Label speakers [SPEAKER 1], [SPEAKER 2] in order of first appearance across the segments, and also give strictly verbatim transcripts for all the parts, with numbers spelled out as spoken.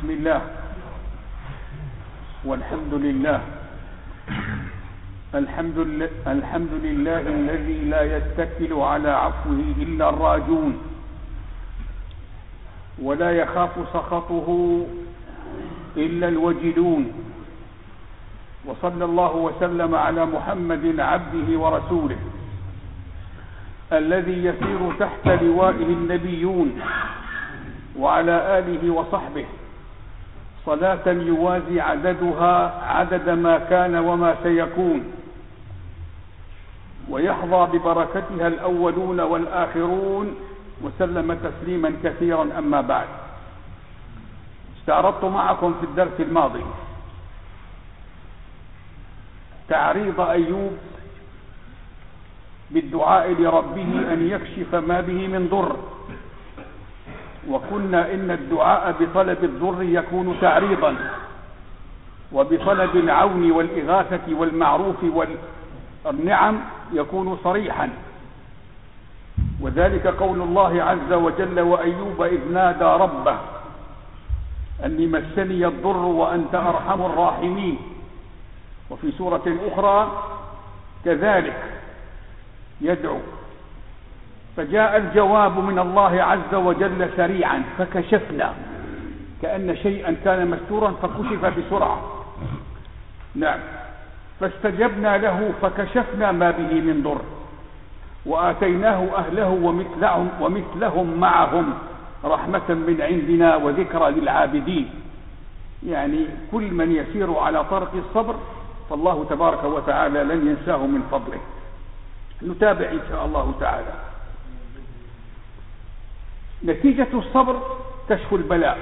[SPEAKER 1] بسم الله والحمد لله. الحمد لله الحمد لله الذي لا يتكل على عفوه إلا الراجون، ولا يخاف سخطه إلا الوجلون. وصلى الله وسلم على محمد عبده ورسوله الذي يسير تحت لوائه النبيون، وعلى آله وصحبه صلاة يوازي عددها عدد ما كان وما سيكون، ويحظى ببركتها الأولون والآخرون، وسلم تسليما كثيرا. أما بعد، استعرضت معكم في الدرس الماضي تعريض أيوب بالدعاء لربه أن يكشف ما به من ضر، وقلنا إن الدعاء بطلب الضر يكون تعريضا، وبطلب العون والإغاثة والمعروف والنعم يكون صريحا، وذلك قول الله عز وجل: وأيوب إذ نادى ربه أني مسني الضر وأنت أرحم الراحمين. وفي سورة أخرى كذلك يدعو، فجاء الجواب من الله عز وجل سريعا، فكشفنا، كأن شيئا كان مستورا فكشف بسرعة. نعم، فاستجبنا له فكشفنا ما به من ضر، وآتيناه أهله ومثلهم, ومثلهم معهم رحمة من عندنا وذكرى للعابدين. يعني كل من يسير على طرق الصبر فالله تبارك وتعالى لن ينساه من فضله. نتابع إن شاء الله تعالى. نتيجة الصبر كشف البلاء،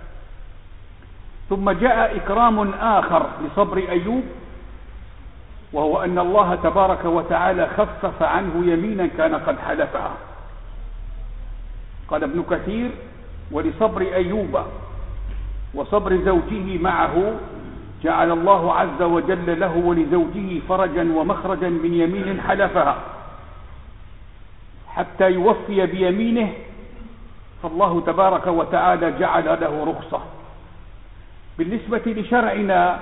[SPEAKER 1] ثم جاء إكرام آخر لصبر أيوب، وهو أن الله تبارك وتعالى خفف عنه يمينا كان قد حلفها. قال ابن كثير: ولصبر أيوب وصبر زوجه معه جعل الله عز وجل له ولزوجه فرجا ومخرجا من يمين حلفها حتى يوفي بيمينه، فالله تبارك وتعالى جعل له رخصة. بالنسبة لشرعنا،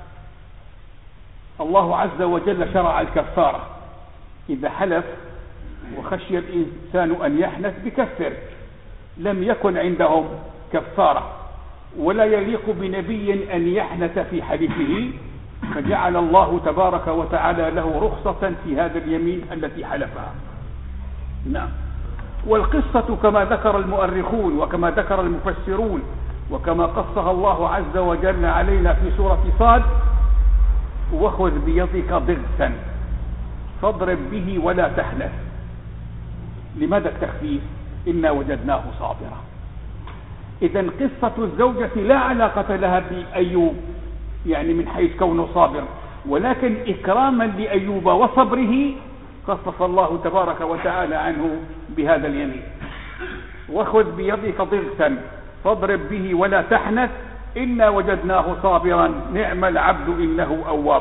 [SPEAKER 1] الله عز وجل شرع الكفارة. إذا حلف وخشي الإنسان أن يحنث بكفر، لم يكن عندهم كفارة، ولا يليق بنبي أن يحنث في حلفه، فجعل الله تبارك وتعالى له رخصة في هذا اليمين التي حلفها. نعم. والقصة كما ذكر المؤرخون وكما ذكر المفسرون وكما قصها الله عز وجل علينا في سورة صاد: وخذ بيدك ضغثا فاضرب به ولا تحنث. لماذا التخفيف؟ إنا وجدناه صابرا. إذن قصة الزوجة لا علاقة لها بأيوب، يعني من حيث كونه صابر، ولكن إكراما لأيوب وصبره خفف الله تبارك وتعالى عنه بهذا اليمين: وخذ بيدك ضغثا فاضرب به ولا تحنث إنا وجدناه صابرا نعم العبد إنه أواب.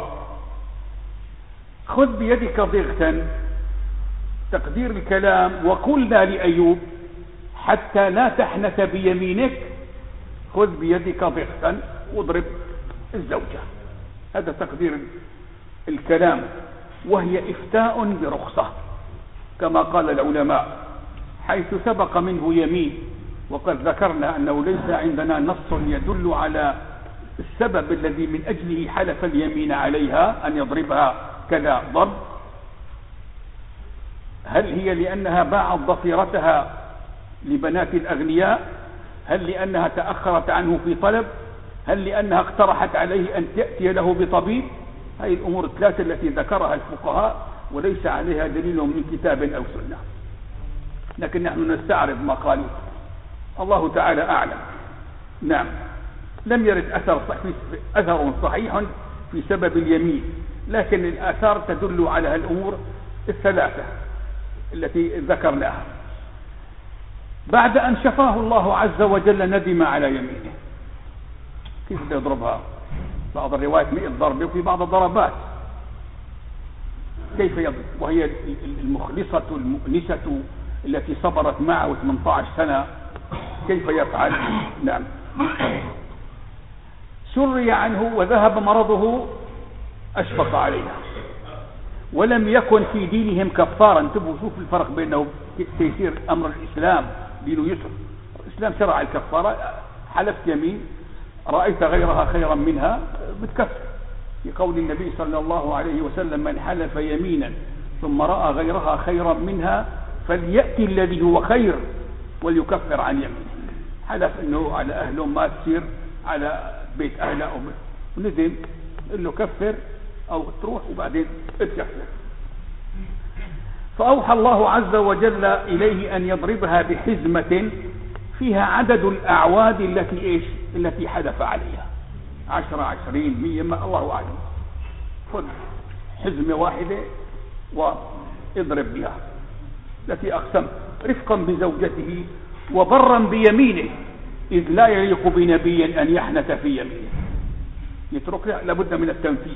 [SPEAKER 1] خذ بيدك ضغثا، تقدير الكلام: وقلنا لأيوب حتى لا تحنث بيمينك خذ بيدك ضغثا واضرب الزوجة. هذا تقدير الكلام، وهي إفتاء برخصة كما قال العلماء، حيث سبق منه يمين. وقد ذكرنا أنه ليس عندنا نص يدل على السبب الذي من أجله حلف اليمين عليها أن يضربها كذا ضرب. هل هي لأنها باعت ضفيرتها لبنات الأغنياء؟ هل لأنها تأخرت عنه في طلب؟ هل لأنها اقترحت عليه أن تأتي له بطبيب؟ هذه الأمور الثلاثة التي ذكرها الفقهاء وليس عليها دليل من كتاب أو سنة، لكن نحن نستعرض ما قالوا، الله تعالى أعلم. نعم، لم يرد أثر صحيح, أثر صحيح في سبب اليمين، لكن الآثار تدل على الأمور الثلاثة التي ذكرناها. بعد أن شفاه الله عز وجل ندم على يمينه. كيف يضربها؟ بعض الروايات مئة ضربة وفي بعض الضربات. كيف يضرب وهي المخلصة المؤنسة التي صبرت معه ثمانية عشر سنة؟ كيف يفعل؟ نعم. سري عنه وذهب مرضه أشفق عليها، ولم يكن في دينهم كفارا. انتبهوا شوف الفرق بينه تيسير أمر الإسلام، دينه يسر. الإسلام شرع الكفارة، حلفت يمين رأيت غيرها خيرا منها بتكفر، لقول النبي صلى الله عليه وسلم: من حلف يمينا ثم رأى غيرها خيرا منها فليأتي الذي هو خير وليكفر عن يمينه. حلف انه على اهله ما تصير على بيت اهله، وندم انه كفر او تروح وبعدين تكفر. فأوحى الله عز وجل إليه أن يضربها بحزمة فيها عدد الأعواد التي إيش التي حدث عليها، عشرة عشرين مية ما الله أعلم. خذ حزمة واحدة واضرب بها التي أقسم رفقا بزوجته وبرا بيمينه، إذ لا يليق بنبي أن يحنث في يمينه، يترك لابد من التنفيذ.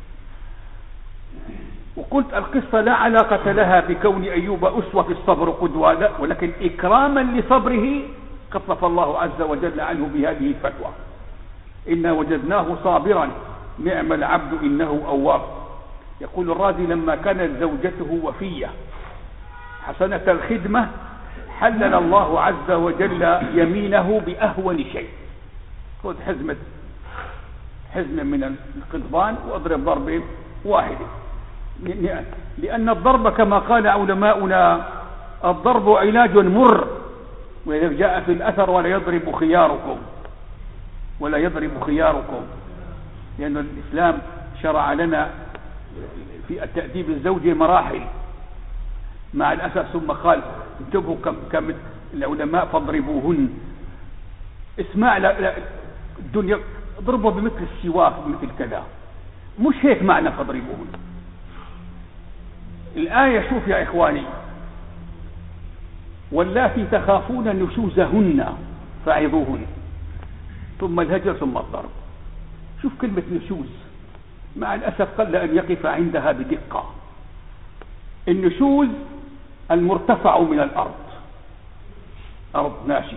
[SPEAKER 1] وقلت القصة لا علاقة لها بكون أيوب أسوة في الصبر قدوة، ولكن إكراما لصبره خفف الله عز وجل عنه بهذه الفتوى: إنا وجدناه صابرا نعم العبد إنه أواب. يقول الرازي: لما كانت زوجته وفية حسنة الخدمة حلل الله عز وجل يمينه بأهون شيء. خذ حزمة حزمة من القضبان واضرب ضربة واحدة، لأن الضرب كما قال علماؤنا الضرب علاج مر، وإذا جاء في الأثر: ولا يضرب خياركم ولا يضرب خياركم، لأن الإسلام شرع لنا في التأديب الزوجي مراحل مع الأسف، ثم قال انتبهوا كم, كم العلماء فاضربوهن. اسمع لا لا الدنيا ضربوا بمثل السواك بمثل كذا، مش هيك معنى فاضربوهن. الآية شوف يا إخواني: واللاتي تخافون نشوزهن فعظوهن، ثم الهجر ثم الضرب. شوف كلمة نشوز، مع الأسف قل أن يقف عندها بدقة. النشوز المرتفع من الأرض، أرض ناشز.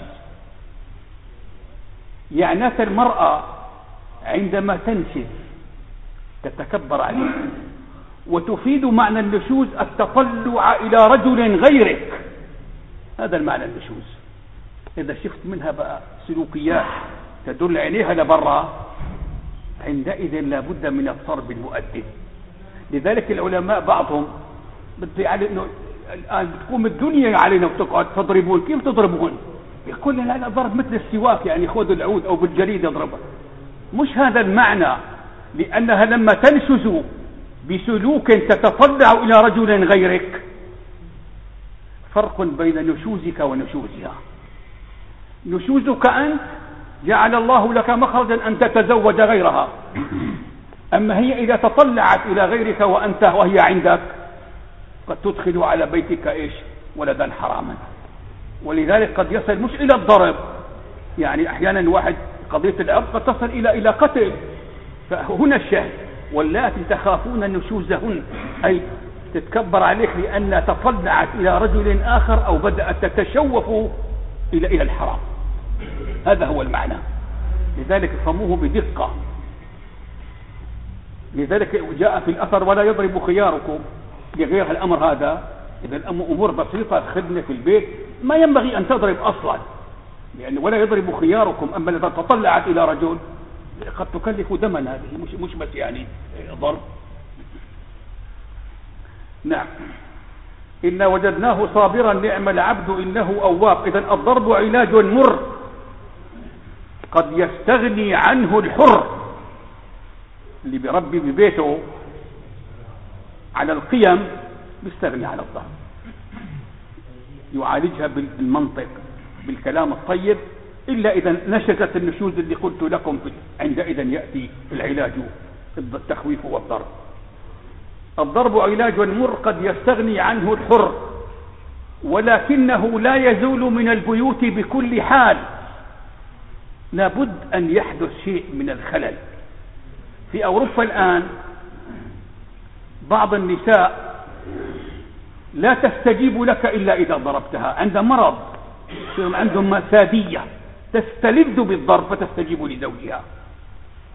[SPEAKER 1] يعنات المرأة عندما تنشز تتكبر عليه، وتفيد معنى النشوز التطلع إلى رجل غيرك، هذا المعنى النشوز. إذا شفت منها بقى سلوكيات تدل عينيها لبرا، عندئذ لابد من الضرب المؤدب. لذلك العلماء بعضهم بدي على انه الان بتقوم الدنيا علينا وتقعد تضربون، كيف تضربون؟ يقول لا لا ضرب مثل السواك، يعني خذ العود او بالجريد يضربها. مش هذا المعنى، لانها لما تنشز بسلوك تتطلع الى رجل غيرك فرق بين نشوزك ونشوزها. نشوزك انت جعل الله لك مخرجا ان تتزوج غيرها، اما هي اذا تطلعت الى غيرك وانت وهي عندك قد تدخل على بيتك ايش ولدا حراما. ولذلك قد يصل مش الى الضرب، يعني احيانا واحد قضية العرض قد تصل الى الى قتل. فهنا الشاهد: واللاتي تخافون نشوزهن، اي تتكبر عليك لان تطلعت الى رجل اخر او بدأت تتشوف الى الى الحرام. هذا هو المعنى. لذلك فهموه بدقة. لذلك جاء في الأثر: ولا يضرب خياركم لغير الأمر هذا. إذا الأمر أمور بسيطة، خدمة في البيت ما ينبغي أن تضرب أصلا، يعني ولا يضرب خياركم. أما إذا تطلعت إلى رجل قد تكلف دما، هذه مش مش بس يعني ضرب. نعم. إنا وجدناه صابرا نعم العبد إنه أواب. إذا الضرب علاج مر قد يستغني عنه الحر اللي بربي ببيته على القيم، بيستغني عن الضرب، يعالجها بالمنطق بالكلام الطيب، إلا إذا نشزت النشوز اللي قلت لكم، عندئذ يأتي العلاج ضد التخويف والضرب. الضرب علاج مر قد يستغني عنه الحر، ولكنه لا يزول من البيوت بكل حال. لابد أن يحدث شيء من الخلل. في أوروبا الآن بعض النساء لا تستجيب لك إلا إذا ضربتها، عند مرض عندهم سادية، تستلذ بالضرب فتستجيب لزوجها.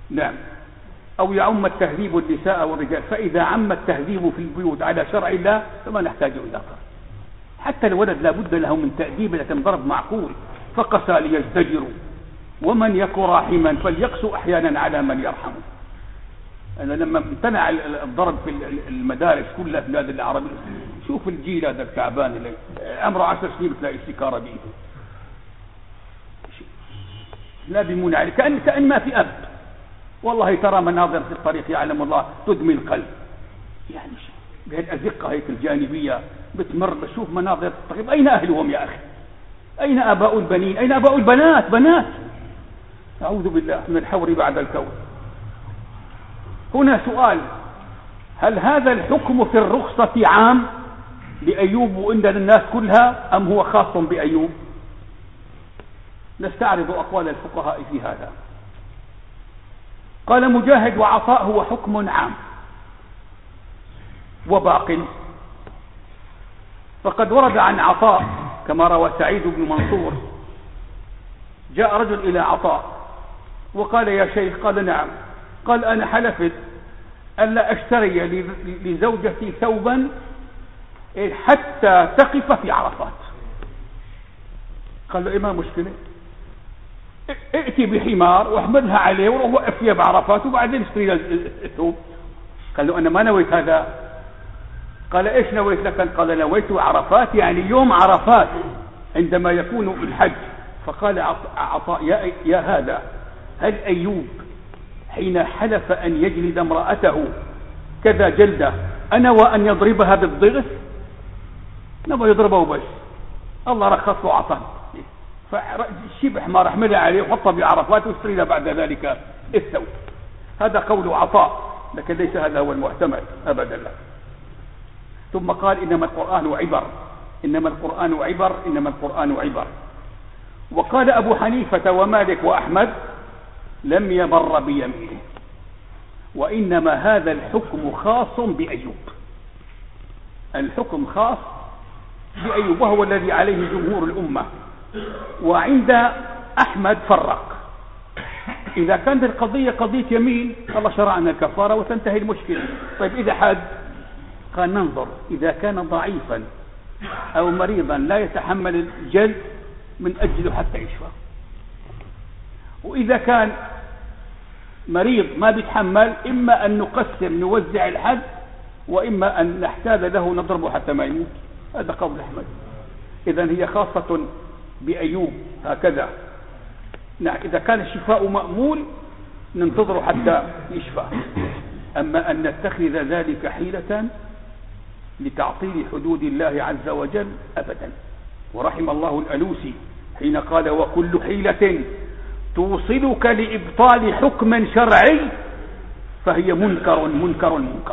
[SPEAKER 1] نعم. أو يعم التهذيب النساء والرجال، فإذا عم التهذيب في البيوت على شرع الله فما نحتاج إلى قرآن. حتى الولد لا بد له من تأديب لتنضرب معقول، فقسى ليزدجروا ومن يك راحما فليقسو أحيانا على من يرحمه. أنا لما امتنع الضرب في المدارس كلها في بلاد العربية، شوف الجيل هذا التعبان اللي عمره عشر سنين بتلاقي استكارة بإيده، لا بيمون عليه، كأن كأن ما في أب. والله ترى مناظر في الطريق يعلم الله تدمي القلب، يعني بهالأزقة هيك الجانبية بتمر بشوف مناظر. طيب أين أهلهم يا أخي؟ أين آباء البنين؟ أين آباء البنات؟ بنات، أعوذ بالله من الحور بعد الكون. هنا سؤال: هل هذا الحكم في الرخصة عام لأيوب وإن الناس كلها، أم هو خاص بأيوب؟ نستعرض أقوال الفقهاء في هذا. قال مجاهد: وعطاء هو حكم عام وباق. فقد ورد عن عطاء كما روى سعيد بن منصور: جاء رجل إلى عطاء وقال: يا شيخ. قال: نعم. قال: أنا حلفت ألا أشتري لزوجتي ثوبا حتى تقف في عرفات. قال له: إيه ما مشكلة، ائتي بحمار واحملها عليه ووقف فيها بعرفات وبعدين اشتري الثوب. قال له: أنا ما نويت هذا. قال: إيش نويت لك؟ قال: نويت عرفات، يعني يوم عرفات عندما يكون الحج. فقال عطاء: يا, يا هذا، هل أيوب حين حلف أن يجلد امرأته كذا جلدة أنا وأن يضربها بالضغط؟ نبغى يضربه بس، الله رخص له عطاء، فشبح ما رحمله عليه وحطه بعرفات واشتري له بعد ذلك الثوب. هذا قول عطاء، لكن ليس هذا هو المعتمد أبدا لا. ثم قال: إنما القرآن عبر، إنما القرآن عبر، إنما القرآن عبر. وقال أبو حنيفة ومالك وأحمد: لم يمر بيمينه، وإنما هذا الحكم خاص بأيوب، الحكم خاص بأيوب وهو الذي عليه جمهور الأمة. وعند أحمد فرق، إذا كانت القضية قضية يمين الله شرعنا الكفارة وتنتهي المشكلة. طيب إذا حد، قال: ننظر إذا كان ضعيفا أو مريضا لا يتحمل الجلد من أجله حتى يشفى، وإذا كان مريض ما بيتحمل إما أن نقسم نوزع الحد، وإما أن نحتاج له نضربه حتى ما يموت. هذا قول أحمد. إذن هي خاصة بأيوب هكذا. نعم، إذا كان الشفاء مأمول ننتظر حتى يشفى. أما أن نتخذ ذلك حيلة لتعطيل حدود الله عز وجل أبدا. ورحم الله الألوسي حين قال: وكل حيلة توصلك لإبطال حكم شرعي فهي منكر منكر منكر.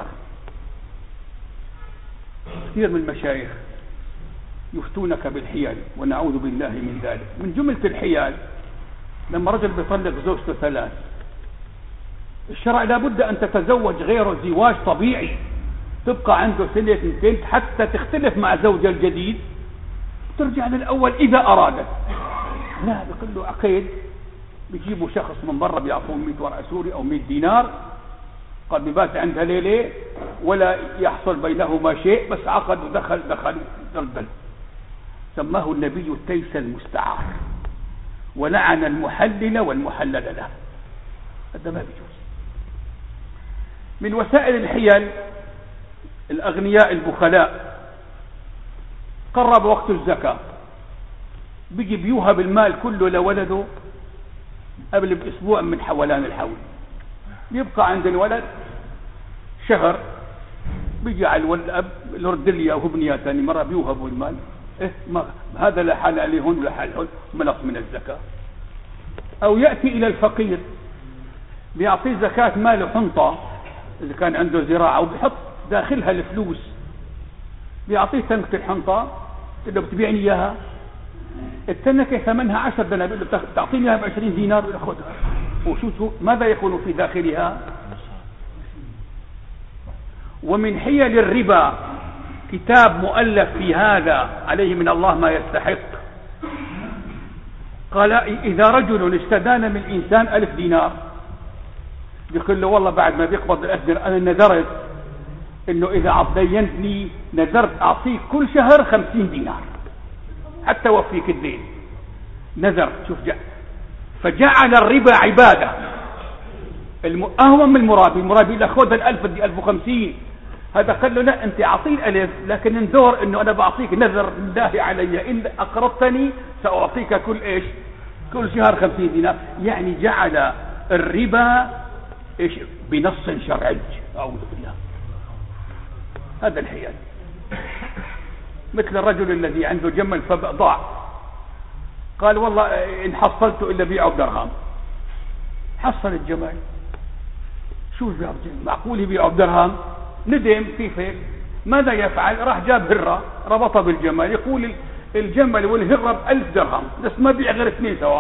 [SPEAKER 1] كثير من المشايخ يفتونك بالحيل ونعوذ بالله من ذلك. من جملة الحيل لما رجل بيطلق زوجته ثلاث، الشرع لابد أن تتزوج غير زواج طبيعي، تبقى عنده سنة اثنتين حتى تختلف مع زوجها الجديد ترجع للأول إذا أرادت. لا، بيقول له عقيد، بيجيبوا شخص من برا بيعطوه مئة ورقة سوري أو مئة دينار، قد ببات عندها ليلة ولا يحصل بينهما شيء، بس عقد ودخل دخل دلدل. سماه النبي التيس المستعار، ولعن المحلل والمحلل له. هذا ما بيجوز. من وسائل الحيل الأغنياء البخلاء، قرب وقت الزكاة بيجي بيوهب المال كله لولده قبل بأسبوع من حولان الحول، يبقى عند الولد شهر، بيجي على الولد الرد لي أو ابنية ثاني مرة بيوهبوا المال. إيه ما هذا لا حال عليهن ولا حال عليهن، منق من الزكاة. أو يأتي إلى الفقير بيعطيه زكاة ماله حنطة إذا كان عنده زراعة، وبيحط داخلها الفلوس، بيعطيه تنكة الحنطة اللي بتبيعني إياها، التنكة ثمنها عشر دنانير، تعطيني إياها بعشرين دينار ويأخذها. وشو ماذا يكون في داخلها؟ ومن حيل الربا كتاب مؤلف في هذا عليه من الله ما يستحق. قال: إذا رجل استدان من إنسان ألف دينار بيقول له والله بعد ما بيقبض الأجر أنا نذرت إنه إذا عطيتني نذرت أعطيك كل شهر خمسين دينار حتى وفيك الدين. نذر. شوف جاء فجعل الربا عبادة. أهون من المرابي. المرابي لا خذ الألف بدي ألف وخمسين. هذا قال له لا أنت أعطي الألف لكن انذر إنه أنا بعطيك نذر لله علي إن أقرضتني سأعطيك كل إيش كل شهر خمسين دينار. يعني جعل الربا إيش بنص شرعي. أعوذ بالله. هذا الحيل. مثل الرجل الذي عنده جمل فضاع قال والله إن حصلت إلا بيعه بدرهم. حصل الجمل شو بيعه معقول يبيعه بدرهم؟ ندم. كيف هيك؟ ماذا يفعل؟ راح جاب هرة ربطها بالجمل. يقول الجمل والهرة بألف درهم بس ما بيع غير اثنين سوا.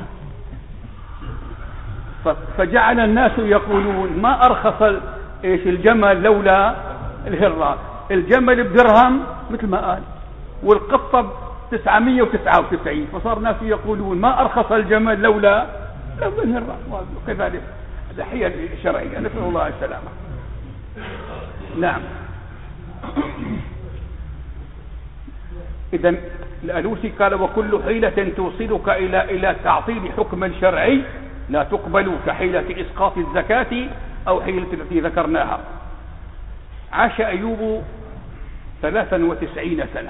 [SPEAKER 1] فجعل الناس يقولون ما أرخص إيش الجمل لولا الهرة. الجمل بدرهم مثل ما قال والقطة تسعمية وتسعة وتسعين. فصار ناس يقولون ما أرخص الجمل لولا لولا الهرة. وكذلك الحيل الشرعية. نسأل الله السلامة. نعم. إذن الألوسي قال وكل حيلة توصلك إلى إلى تعطيل حكم شرعي لا تقبل كحيلة إسقاط الزكاة أو حيلة التي ذكرناها. عاش أيوب ثلاثا وتسعين سنة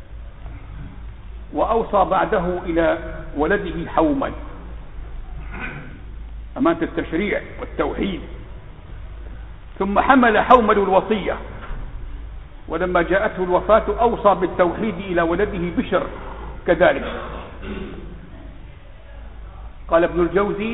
[SPEAKER 1] وأوصى بعده إلى ولده حوما أمانة التشريع والتوحيد. ثم حمل حومل الوصية ولما جاءته الوفاة أوصى بالتوحيد إلى ولده بشر كذلك. قال ابن الجوزي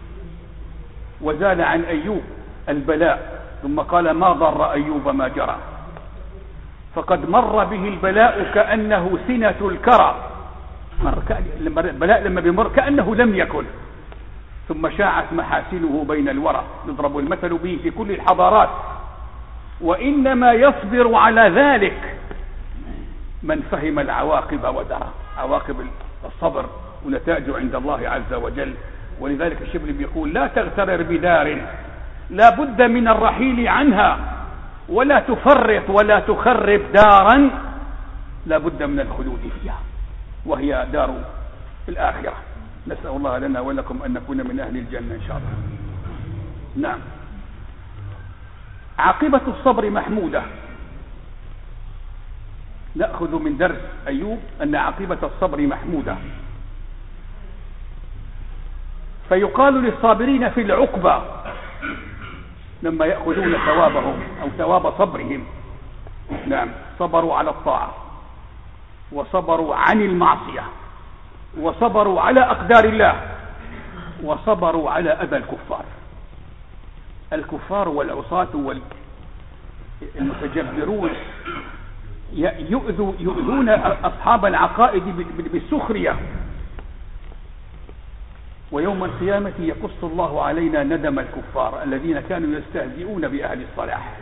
[SPEAKER 1] وزال عن أيوب البلاء ثم قال ما ضر أيوب ما جرى فقد مر به البلاء كأنه سنة الكرى. البلاء لما بيمر كأنه لم يكن. ثم شاعت محاسنه بين الورى يضرب المثل به في كل الحضارات. وإنما يصبر على ذلك من فهم العواقب ودرى. عواقب الصبر ونتائجه عند الله عز وجل. ولذلك الشبل بيقول لا تغترر بدار لا بد من الرحيل عنها ولا تفرط ولا تخرب دارا لا بد من الخلود فيها وهي دار الآخرة. نسأل الله لنا ولكم أن نكون من أهل الجنة إن شاء الله. نعم. عاقبة الصبر محمودة. نأخذ من درس أيوب أن عاقبة الصبر محمودة. فيقال للصابرين في العقبة لما يأخذون ثوابهم أو ثواب صبرهم نعم صبروا على الطاعة وصبروا عن المعصية وصبروا على أقدار الله وصبروا على أذى الكفار. الكفار والعصاة والمتجبرون يؤذوا يؤذون أصحاب العقائد بالسخرية. ويوم القيامة يقص الله علينا ندم الكفار الذين كانوا يستهزئون بأهل الصلاح.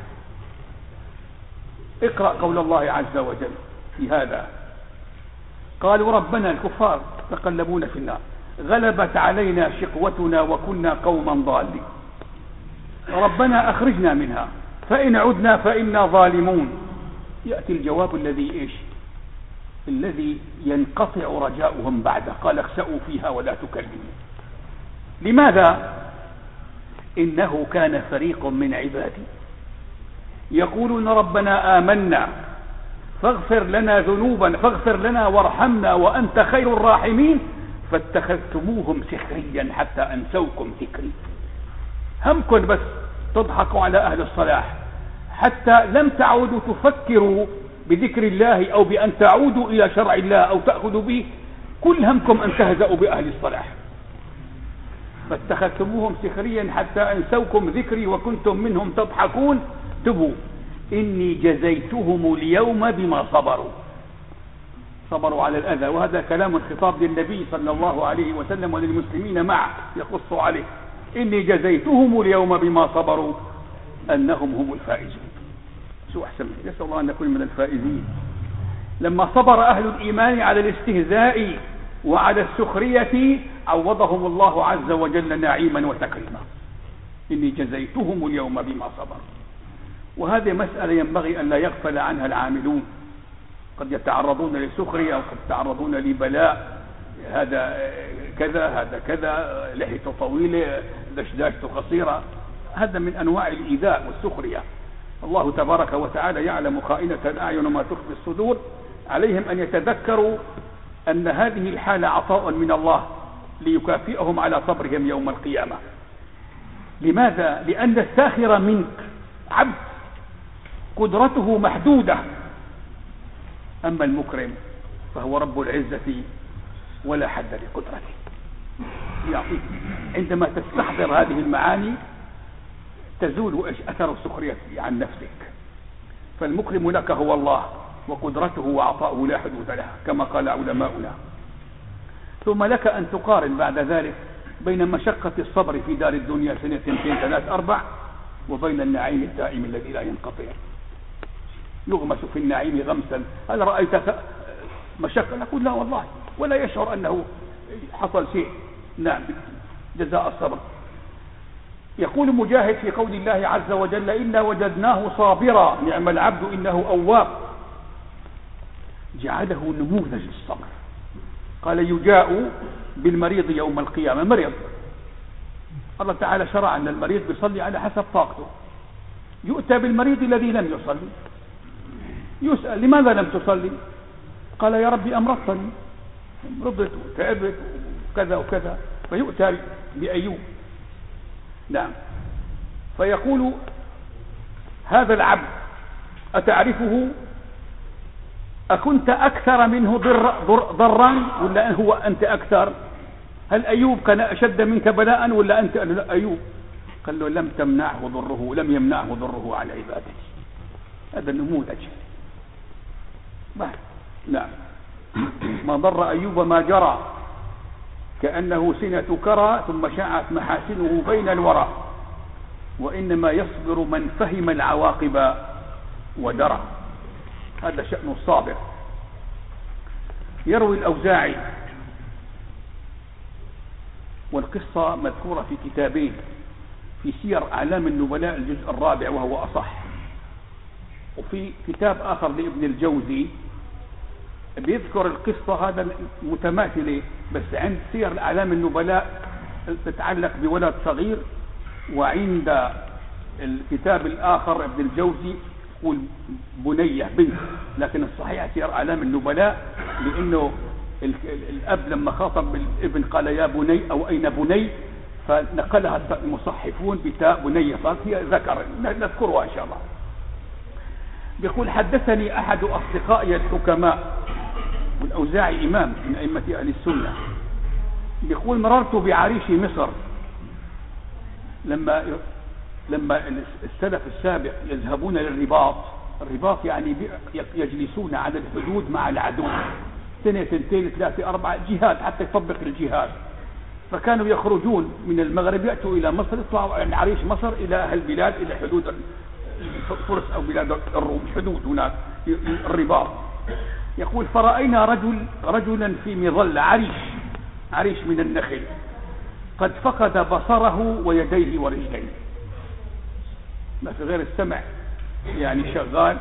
[SPEAKER 1] اقرأ قول الله عز وجل في هذا. قالوا ربنا الكفار تقلبون في النار غلبت علينا شقوتنا وكنا قوما ضالين ربنا أخرجنا منها فإن عدنا فإنا ظالمون. يأتي الجواب الذي إيش الذي ينقطع رجاؤهم بعده. قال اخسأوا فيها ولا تكلموا. لماذا؟ إنه كان فريق من عبادي يقولون ربنا آمنا فاغفر لنا ذنوبنا فاغفر لنا وارحمنا وأنت خير الراحمين فاتخذتموهم سخريا حتى أنسوكم ذكري. همكن بس تضحكوا على أهل الصلاح حتى لم تعودوا تفكروا بذكر الله أو بأن تعودوا إلى شرع الله أو تأخذوا به. كل همكم أن تهزأوا بأهل الصلاح. فاتخذتموهم سخريا حتى أنسوكم ذكري وكنتم منهم تضحكون. تبوا إني جزيتهم اليوم بما صبروا. صبروا على الأذى. وهذا كلام خطاب للنبي صلى الله عليه وسلم وللمسلمين معه يقص عليه. إني جزيتهم اليوم بما صبروا أنهم هم الفائزون. شو أحسن. يسأل الله أن نكون من الفائزين. لما صبر أهل الإيمان على الاستهزاء وعلى السخرية عوضهم الله عز وجل نعيما وتكريما. إني جزيتهم اليوم بما صبروا. وهذه مسألة ينبغي أن لا يغفل عنها العاملون، قد يتعرضون لسخرية أو قد يتعرضون لبلاء، هذا كذا هذا كذا، لحيته طويلة دشداشته قصيرة، هذا من أنواع الإيذاء والسخرية. الله تبارك وتعالى يعلم خائنة الأعين وما تخفي الصدور. عليهم أن يتذكروا أن هذه الحالة عطاء من الله ليكافئهم على صبرهم يوم القيامة. لماذا؟ لأن الساخر منك عبد قدرته محدودة، أما المكرم فهو رب العزة ولا حد لقدرته. يعطيك عندما تستحضر هذه المعاني تزول أثر السخرية عن نفسك. فالمكرم لك هو الله، وقدرته وعطاؤه لا حدود لها كما قال علماؤنا. ثم لك أن تقارن بعد ذلك بين مشقة الصبر في دار الدنيا سنة اثنتين ثلاث أربع وبين النعيم الدائم الذي لا ينقطع. يغمس في النعيم غمسا، هل رأيت مشقة؟ نقول لا والله، ولا يشعر أنه حصل شيء. نعم، جزاء الصبر. يقول مجاهد في قول الله عز وجل: إنا وجدناه صابرا نعم العبد إنه أواب، جعله نموذج للصبر. قال: يجاء بالمريض يوم القيامة. مريض، الله تعالى شرع أن المريض بيصلي على حسب طاقته. يؤتى بالمريض الذي لم يصلي، يسأل: لماذا لم تصلي؟ قال: يا ربي أمرضتني، مرضت وتعبت وكذا وكذا. فيؤتى بأيوب. نعم. فيقول هذا العبد: أتعرفه؟ أكنت أكثر منه ضرا ولا هو أنت أكثر؟ هل أيوب كان أشد منك بلاء ولا أنت أيوب؟ قال له: لم تمنعه ضره، لم يمنعه ضره على عبادتي. هذا النموذج. نعم. ما ضر أيوب ما جرى، كأنه سنة كرى ثم شاعت محاسنه بين الورى، وإنما يصبر من فهم العواقب ودرى. هذا شأن الصابر. يروي الأوزاعي، والقصة مذكورة في كتابين، في سير أعلام النبلاء الجزء الرابع وهو أصح، وفي كتاب آخر لابن الجوزي بيذكر القصة هذا متماثلة، بس عند سير أعلام النبلاء تتعلق بولد صغير، وعند الكتاب الآخر ابن الجوزي يقول بنية بنت، لكن الصحيح سير أعلام النبلاء، لأنه الأب لما خاطب الابن قال: يا بني أو أين بني، فنقلها المصحفون بتاء بنية، فهي ذكر، نذكرها إن شاء الله. يقول: حدثني أحد أصدقائي الحكماء، والأوزاعي إمام من أئمة أهل السنة، يقول: مررت بعريش مصر لما لما السلف السابق يذهبون للرباط. الرباط يعني يجلسون على الحدود مع العدو سنة اثنتين ثلاثة أربعة، جهاد حتى يطبق الجهاد. فكانوا يخرجون من المغرب يأتوا إلى مصر، يطلعوا عن عريش مصر إلى أهل البلاد، إلى حدود فرس أو بلاد الروم، حدود هناك الرباط. يقول: فرأينا رجل رجلا في مظلة، عريش عريش من النخل، قد فقد بصره ويديه ورجليه، ما في غير السمع، يعني شغال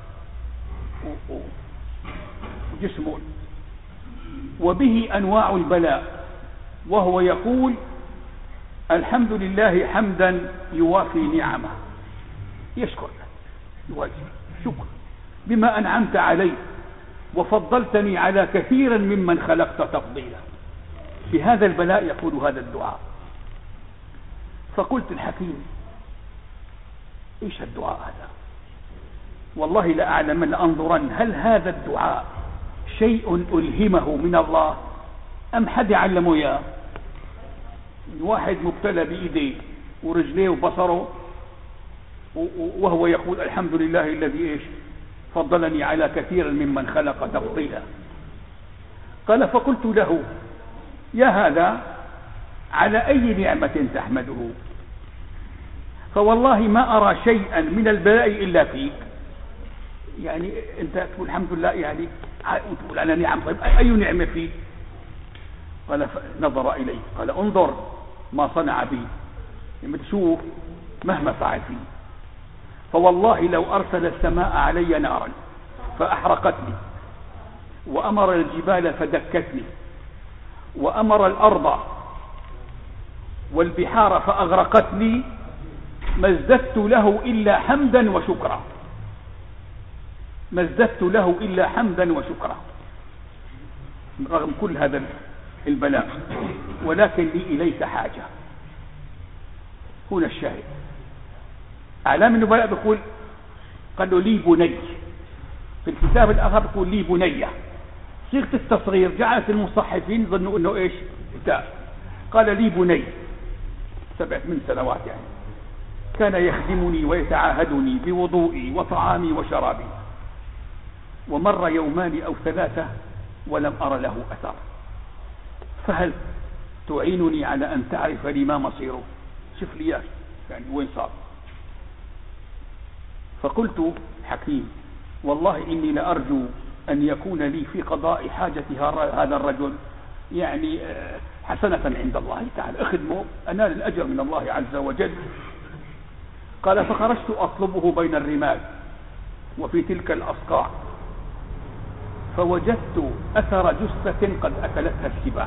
[SPEAKER 1] وجسمه، وبه أنواع البلاء، وهو يقول: الحمد لله حمدا يوافي نعمه، يشكر يواجه شكر بما أنعمت علي وفضلتني على كثيرا ممن خلقت تفضيلا. في هذا البلاء يقول هذا الدعاء. فقلت الحكيم: ايش الدعاء هذا؟ والله لا أعلم، لأنظرن هل هذا الدعاء شيء ألهمه من الله أم حد علمه إياه؟ واحد مبتلى بإيديه ورجليه وبصره، وهو يقول: الحمد لله الذي ايش فضلني على كثير ممن خلق تفضيلا. قال: فقلت له: يا هذا على أي نعمة تحمده؟ فوالله ما أرى شيئا من البلاء إلا فيك. يعني أنت تقول الحمد لله، يعني تقول على نعم، طيب أي نعمة فيك؟ قال: نظر إليه قال: انظر ما صنع بي، لما تشوف مهما فعل فيه. فوالله لو أرسل السماء علي نارا فأحرقتني، وأمر الجبال فدكتني، وأمر الأرض والبحار فأغرقتني، ما ازددت له إلا حمدا وشكرا، ما ازددت له إلا حمدا وشكرا رغم كل هذا البلاء. ولكن لي إليك حاجة. هنا الشاهد. أعلام النبلاء بيقول قالوا لي بني، في الكتاب الآخر بيقول لي بنية، صيغة التصغير جعلت المصحفين ظنوا أنه إيش تاء. قال لي بني سبعة من سنوات يعني، كان يخدمني ويتعاهدني بوضوئي وطعامي وشرابي، ومر يومان أو ثلاثة ولم أر له أثر، فهل تعينني على أن تعرف لي ما مصيره؟ شوف لي يعني وين صار. فقلت حكيم والله إني لأرجو أن يكون لي في قضاء حاجة هذا الرجل يعني حسنة عند الله تعالى، أخدمه أنال الأجر من الله عز وجل. قال فخرجت أطلبه بين الرمال وفي تلك الأصقاع، فوجدت أثر جثة قد أكلتها السباع.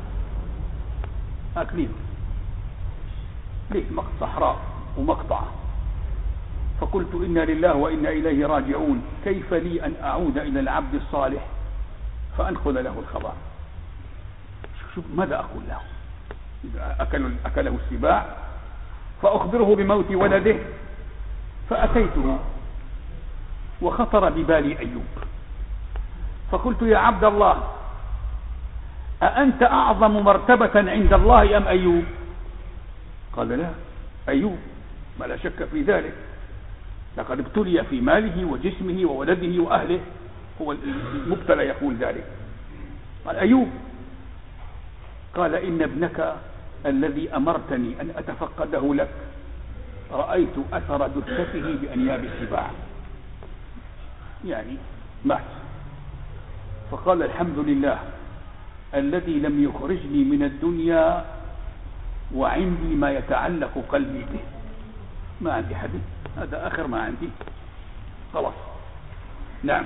[SPEAKER 1] أكلين ليه صحراء ومقطع. فقلت إنا لله وإنا إليه راجعون، كيف لي أن أعود إلى العبد الصالح فأنخذ له الخبر؟ شوف ماذا أقول له إذا أكل أكله السباع؟ فأخبره بموت ولده. فأتيته وخطر ببالي أيوب، فقلت يا عبد الله أأنت أعظم مرتبة عند الله أم أيوب؟ قال لا، أيوب ما لا شك في ذلك، لقد ابتلي في ماله وجسمه وولده وأهله، هو المبتلى يقول ذلك. قال أيوب. قال إن ابنك الذي أمرتني أن أتفقده لك رأيت أثر جثته بأنياب السباع، يعني مات. فقال الحمد لله الذي لم يخرجني من الدنيا وعندي ما يتعلق قلبي به. ما عندي حديث، هذا آخر ما عندي خلاص. نعم.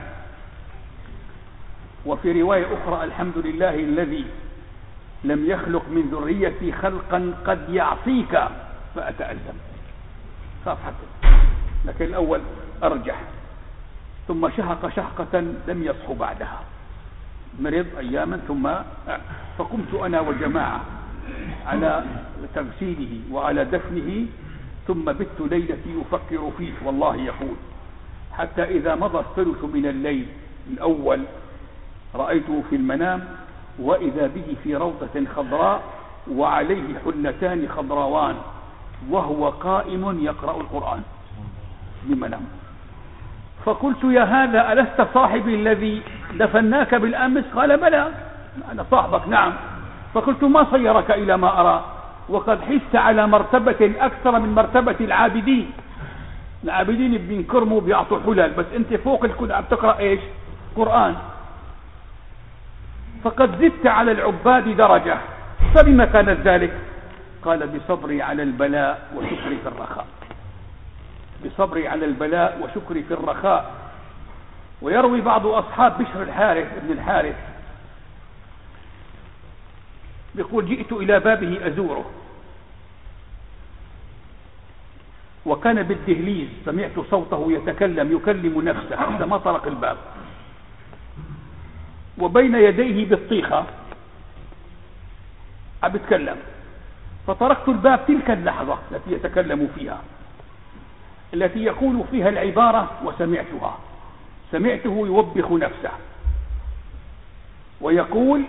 [SPEAKER 1] وفي رواية أخرى الحمد لله الذي لم يخلق من ذريتي خلقا قد يعصيك فأتألم. صفحة. لكن الأول أرجح. ثم شهق شهقة لم يصح بعدها، مرض أياما ثم فقمت أنا وجماعة على تغسيله وعلى دفنه، ثم بت ليلتي أفكر فيه والله يقول، حتى إذا مضى الثلث من الليل الأول رأيته في المنام وإذا به في روضة خضراء وعليه حلتان خضراوان وهو قائم يقرأ القرآن بمنام. فقلت يا هذا ألست صاحبي الذي دفناك بالأمس؟ قال بلى أنا صاحبك. نعم. فقلت ما صيرك إلى ما أرى وقد حست على مرتبة أكثر من مرتبة العابدين؟ العابدين بينكرموا بيعطوا حلال، بس أنت فوق الكل عم تقرأ إيش؟ قرآن. فقد زدت على العباد درجة، فبما كانت ذلك؟ قال بصبري على البلاء وشكري في الرخاء. بصبري على البلاء وشكري في الرخاء. ويروي بعض أصحاب بشر الحارث ابن الحارث يقول جئت إلى بابه أزوره وكان بالدهليز، سمعت صوته يتكلم يكلم نفسه حتى ما طرق الباب، وبين يديه بالطيخة عم يتكلم. فطرقت الباب تلك اللحظة التي يتكلم فيها، التي يقول فيها العبارة وسمعتها، سمعته يوبخ نفسه ويقول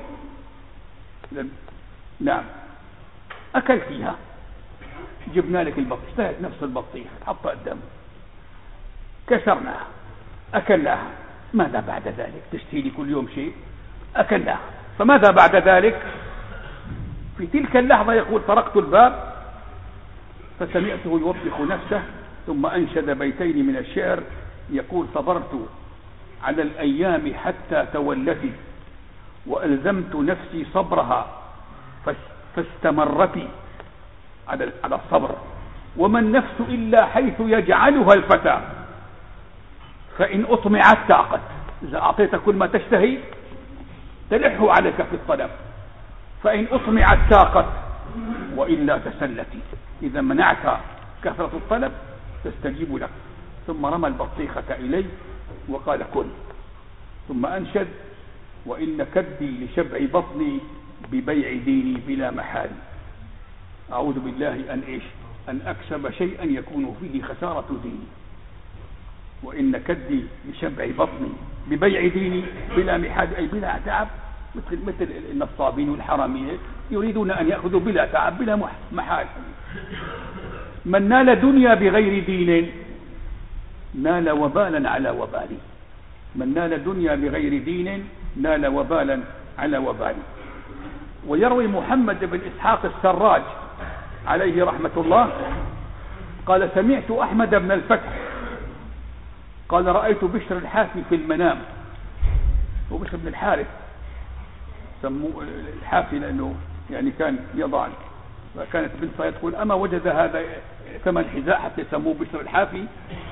[SPEAKER 1] نعم أكل فيها، جبنا لك البطيخ، اشتهت نفس البطيخ حطها قدام، كسرناها أكلناها، ماذا بعد ذلك؟ تشتهي لي كل يوم شيء؟ أكلناها. فماذا بعد ذلك؟ في تلك اللحظة يقول طرقت الباب فسمعته يوبخ نفسه، ثم أنشد بيتين من الشعر يقول صبرت على الأيام حتى تولتي وألزمت نفسي صبرها فاستمرت، على على الصبر. وما النفس إلا حيث يجعلها الفتى، فإن أطمعت تاقت. إذا أعطيت كل ما تشتهي تلح عليك في الطلب، فإن أطمعت تاقت وإلا تسلتي. إذا منعت كثرة الطلب تستجيب لك. ثم رمى البطيخة إليه وقال كل، ثم أنشد: وإن كدي لشبع بطني ببيع ديني بلا محال. أعوذ بالله أن إيش أن أكسب شيئا يكون فيه خسارة ديني. وإن كدي لشبع بطني ببيع ديني بلا محال، أي بلا تعب، مثل مثل النصابين والحرامية يريدون أن يأخذوا بلا تعب بلا محال. من نال دنيا بغير دين نال وبالا على وباله. من نال دنيا بغير دين نال وبالا على وباله. ويروي محمد بن إسحاق السراج عليه رحمة الله قال: سمعت أحمد بن الفتح قال: رأيت بشر الحافي في المنام. وبشر بن الحارث سموه الحافي لأنه يعني كان يضع، فكانت بنت تقول: أما وجد هذا ثمن حذاء حتى يسموه بشر الحافي؟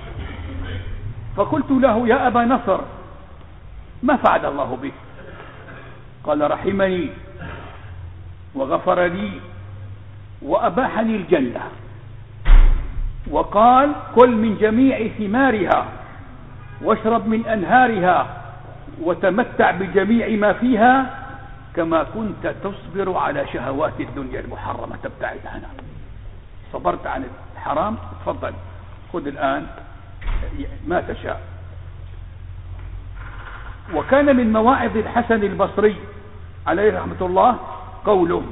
[SPEAKER 1] فقلت له: يا أبا نصر، ما فعل الله بك؟ قال: رحمني وغفر لي وأباحني الجنة، وقال: كل من جميع ثمارها واشرب من أنهارها وتمتع بجميع ما فيها كما كنت تصبر على شهوات الدنيا المحرمة تبتعد عنها. صبرت عن الحرام، تفضل خذ الآن ما تشاء. وكان من مواعظ الحسن البصري عليه رحمة الله قوله: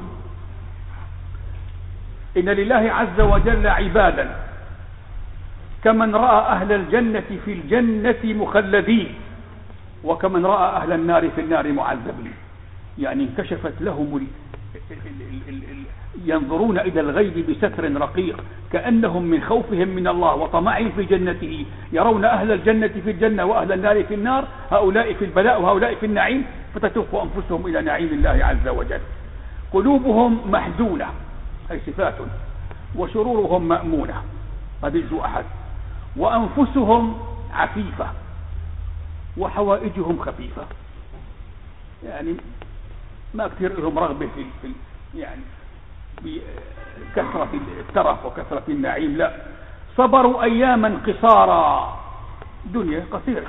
[SPEAKER 1] إن لله عز وجل عبادا كمن رأى أهل الجنة في الجنة مخلدين وكمن رأى أهل النار في النار معذبين. يعني انكشفت لهم ال ال ال ال ينظرون إلى الغيب بستر رقيق، كأنهم من خوفهم من الله وطمعهم في جنته يرون أهل الجنة في الجنة وأهل النار في النار، هؤلاء في البلاء وهؤلاء في النعيم، فتتوف أنفسهم إلى نعيم الله عز وجل. قلوبهم محزونة، أي صفات، وشرورهم مأمونة، هذه أحد، وأنفسهم عفيفة وحوائجهم خفيفة. يعني ما كثير لهم رغبة في, في يعني بكثرة الترف وكثرة النعيم، لا، صبروا أياما قصارا، دنيا قصيرة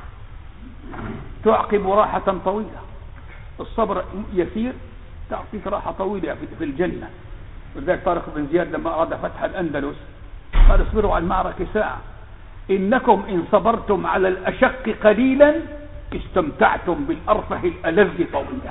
[SPEAKER 1] تعقب راحة طويلة. الصبر يسير تعطيك راحة طويلة في الجنة. ولذلك طارق بن زياد لما أراد فتح الأندلس قال: اصبروا على المعركة ساعة، إنكم إن صبرتم على الأشق قليلا استمتعتم بالأرفه الألذ طويلا.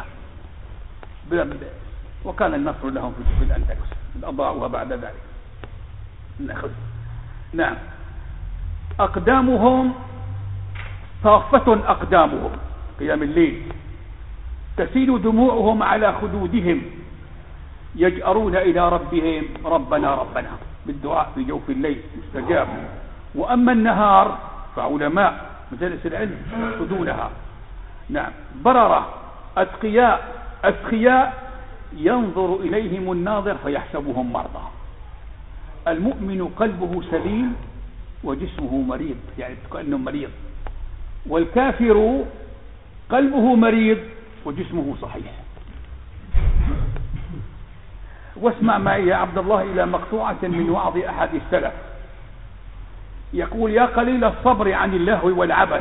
[SPEAKER 1] وكان النصر لهم في الأندلس، أضاعوها بعد ذلك. نأخذ. نعم. أقدامهم صافة، أقدامهم قيام الليل، تسيل دموعهم على خدودهم، يجأرون إلى ربهم: ربنا ربنا، بالدعاء في جوف الليل مستجاب. وأما النهار فعلماء مجالس العلم يقصدونها. نعم. بررة، أتقياء، أسخياء، ينظر إليهم الناظر فيحسبهم مرضى. المؤمن قلبه سليم وجسمه مريض، يعني كأنه مريض. والكافر قلبه مريض وجسمه صحيح. واسمع معي يا عبد الله إلى مقطوعة من وعظ أحد السلف، يقول: يا قليل الصبر عن اللهو والعبث.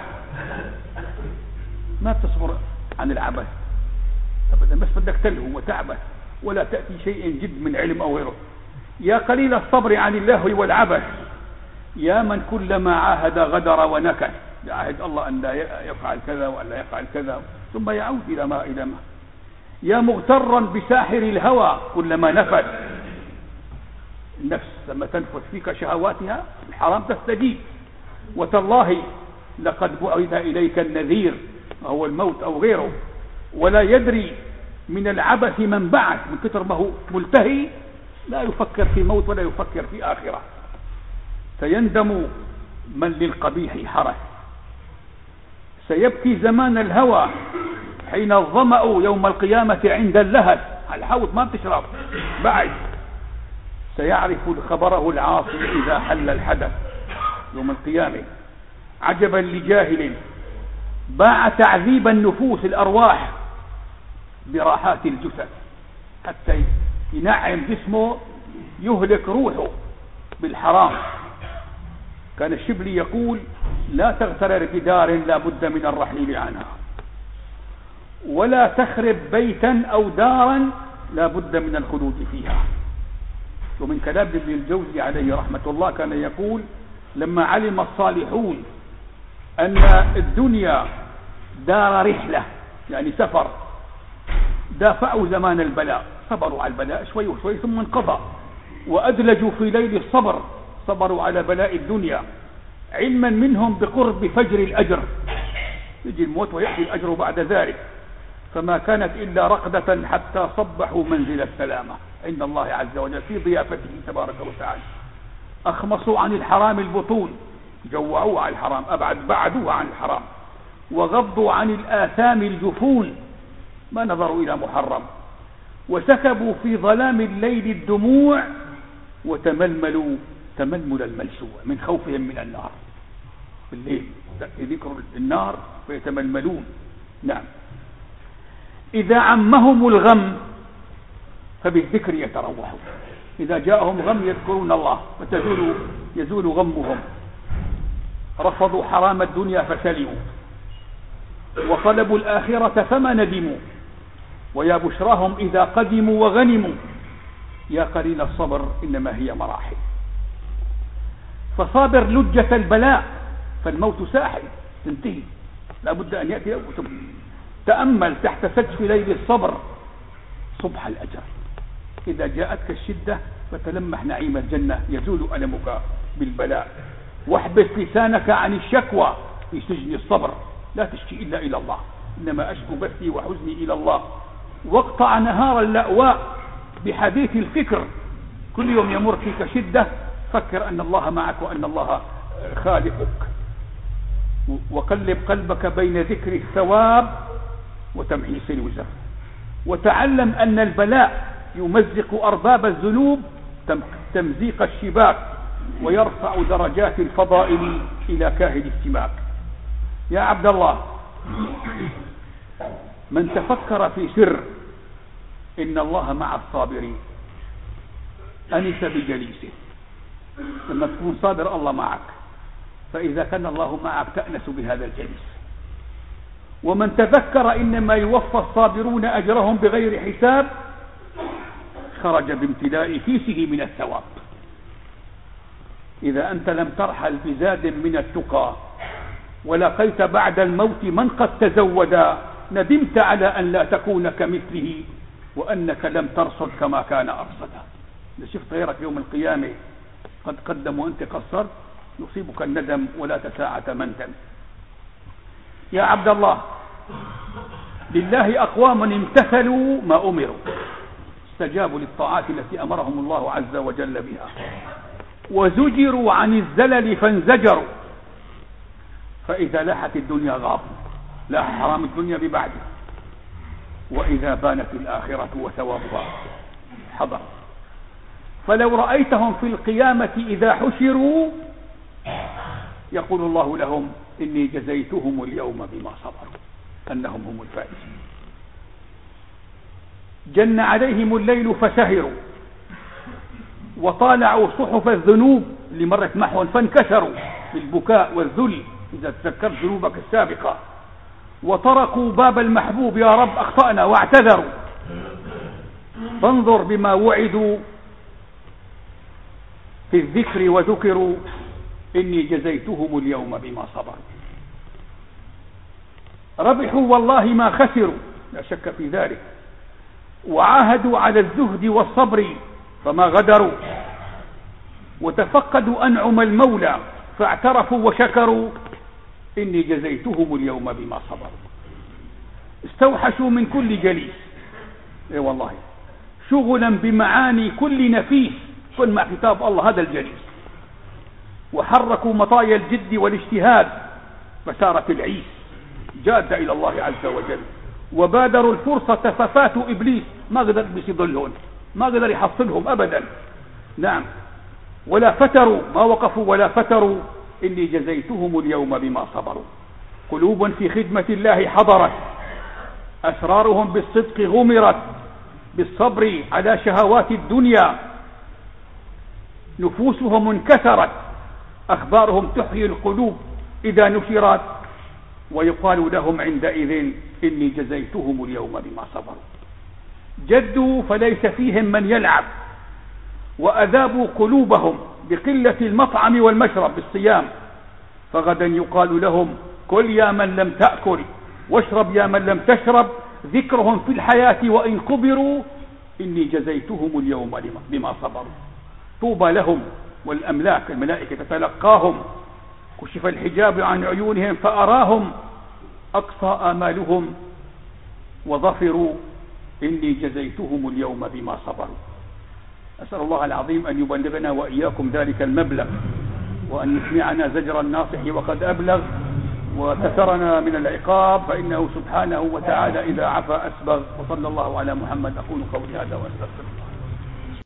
[SPEAKER 1] ما تصبر عن العبث أبدا، بس بدك تلهو وتعبث ولا تأتي شيء جد من علم أو غيره. يا قليل الصبر عن اللهو والعبث، يا من كلما عاهد غدر ونكث، يعاهد الله أن لا يفعل كذا وأن لا يفعل كذا ثم يعود إلى ما إلى ما. يا مغترا بساحر الهوى، كلما نفذ النفس لما تنفذ فيك شهواتها الحرام تستجيب. وتالله لقد بعث إليك النذير، هو الموت أو غيره، ولا يدري من العبث من بعث، من كثر ما هو ملتهي لا يفكر في موت ولا يفكر في آخرة. سيندم من للقبيح حرس، سيبكي زمان الهوى حين الظمأ يوم القيامة عند اللهث. الحوض ما بتشرب بعد. سيعرف خبره العاصي إذا حل الحدث يوم القيامة. عجبا لجاهل باع تعذيب النفوس الأرواح براحات الجثث حتى ينعم جسمه يهلك روحه بالحرام. كان الشبلي يقول: لا تغترر بدار لا بد من الرحيل عنها، ولا تخرب بيتا أو دارا لا بد من الخلود فيها. ومن كلام ابن الجوزي عليه رحمة الله كان يقول: لما علم الصالحون أن الدنيا دار رحلة يعني سفر، دافعوا زمان البلاء، صبروا على البلاء شوي وشوي ثم انقضى، وأدلجوا في ليل الصبر، صبروا على بلاء الدنيا علما منهم بقرب فجر الأجر، يجي الموت ويأتي الأجر بعد ذلك، فما كانت إلا رقدة حتى صبحوا منزل السلامة عند الله عز وجل في ضيافته تبارك وتعالى. أخمصوا عن الحرام البطون، جوعوا عن الحرام، أبعد بعدوا عن الحرام، وغضوا عن الآثام الجفون، ما نظروا إلى محرم، وسكبوا في ظلام الليل الدموع، وتململوا تململ الملسوع من خوفهم من النار. في الليل ذكر النار فيتململون. نعم. إذا عمهم الغم فبالذكر يتروحون، إذا جاءهم غم يذكرون الله فتزول يزول غمهم. رفضوا حرام الدنيا فسلموا، وطلبوا الآخرة فما ندموا، ويا بشراهم إذا قدموا وغنموا، يا قليل الصبر إنما هي مراحل. فصابر لجة البلاء فالموت ساحل تنتهي، لا بد أن يأتي. تأمل تحت سجف ليل الصبر صبح الأجر، إذا جاءتك الشدة فتلمح نعيم الجنة يزول ألمك بالبلاء. واحبس لسانك عن الشكوى في سجن الصبر، لا تشكي إلا إلى الله، إنما أشكو بثي وحزني إلى الله. واقطع نهار اللأواء بحديث الفكر، كل يوم يمر فيك شدة فكر أن الله معك وأن الله خالقك. وقلب قلبك بين ذكر الثواب وتمحيص الوزر، وتعلم أن البلاء يمزق أرباب الذنوب تمزيق الشباك، ويرفع درجات الفضائل إلى كاهل السماك. يا عبد الله، من تفكر في سر إن الله مع الصابرين أنس بجليسه. لما تكون صابر الله معك، فإذا كان الله معك تأنس بهذا الجليس. ومن تذكر إنما يوفى الصابرون أجرهم بغير حساب خرج بامتلاء كيسه من الثواب. إذا أنت لم ترحل بزاد من التقى ولقيت بعد الموت من قد تزودا، ندمت على أن لا تكون كمثله وأنك لم ترصد كما كان أرصدا. إذا شفت غيرك يوم القيامة قد قدم وأنت قصرت يصيبك الندم ولا تساعة مندم. يا عبد الله، لله أقوام امتثلوا ما أمروا، استجابوا للطاعات التي أمرهم الله عز وجل بها، وزجروا عن الزلل فانزجروا. فإذا لاحت الدنيا غابوا، لا حرام الدنيا ببعده، وإذا بانت الآخرة وثوابها حضر. فلو رأيتهم في القيامة إذا حشروا يقول الله لهم: إني جزيتهم اليوم بما صبروا أنهم هم الفائزون. جن عليهم الليل فسهروا، وطالعوا صحف الذنوب اللي مرت محوا فانكسروا بالبكاء والذل إذا تذكرت ذنوبك السابقة، وطرقوا باب المحبوب: يا رب أخطأنا، واعتذروا. فانظر بما وعدوا في الذكر وذكروا: إني جزيتهم اليوم بما صبروا. ربحوا والله ما خسروا، لا شك في ذلك، وعاهدوا على الزهد والصبر فما غدروا، وتفقدوا أنعم المولى فاعترفوا وشكروا: إني جزيتهم اليوم بما صبروا. استوحشوا من كل جليس، اي والله، شغلا بمعاني كل نفيس، كن مع كتاب الله هذا الجليس، وحركوا مطايا الجد والاجتهاد فسارت العيس جادة إلى الله عز وجل، وبادروا الفرصة ففاتوا إبليس، ما قدر إبليس يضلهم، ما قدر يحصلهم أبدا، نعم، ولا فتروا، ما وقفوا ولا فتروا، إني جزيتهم اليوم بما صبروا. قلوب في خدمة الله حضرت، أسرارهم بالصدق غمرت، بالصبر على شهوات الدنيا نفوسهم انكسرت، أخبارهم تحيي القلوب إذا نشرت، ويقال لهم عندئذ إني جزيتهم اليوم بما صبروا. جدوا فليس فيهم من يلعب، وأذابوا قلوبهم بقلة المطعم والمشرب بالصيام، فغدا يقال لهم كل يا من لم تأكل، واشرب يا من لم تشرب، ذكرهم في الحياة وإن كبروا إني جزيتهم اليوم بما صبروا. طوبى لهم، والأملاك الملائكة تتلقاهم، كشف الحجاب عن عيونهم فأراهم أقصى آمالهم وظفروا، إني جزيتهم اليوم بما صبروا. أسأل الله العظيم أن يبلغنا وإياكم ذلك المبلغ، وأن يسمعنا زجر الناصح وقد أبلغ، وتترنا من العقاب، فإنه سبحانه وتعالى إذا عفا أسبغ. وصلى الله على محمد. أقول قولي هذا وأستغفر الله.